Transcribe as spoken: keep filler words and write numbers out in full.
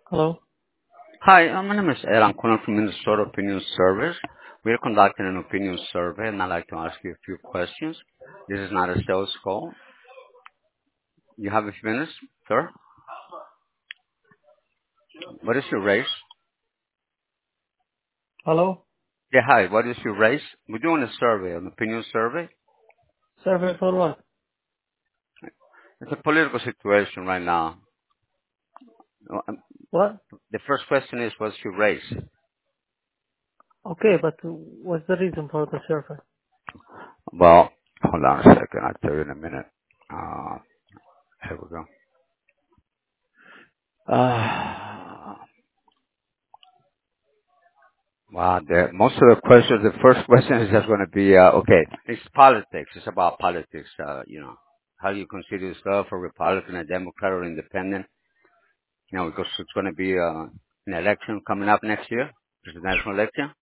Hello? Hi, uh, my name is Ed. I'm calling from Minnesota Opinion Service. We are conducting an opinion survey, and I'd like to ask you a few questions. This is not a sales call. You have a few minutes, sir? What is your race? Hello? Yeah, hi. What is your race? We're doing a survey, an opinion survey. Survey for what? It's a political situation right now. Uh, um, What? The first question is, what's your race? Okay, but what's the reason for the survey? Well, hold on a second. I'll tell you in a minute. Uh, here we go. Uh, Wow, the, most of the questions, the first question is just going to be, uh, okay, it's politics. It's about politics. Uh, you know, how do you consider yourself a Republican, a Democrat, or independent? You know, because it's going to be uh, an election coming up next year, presidential election.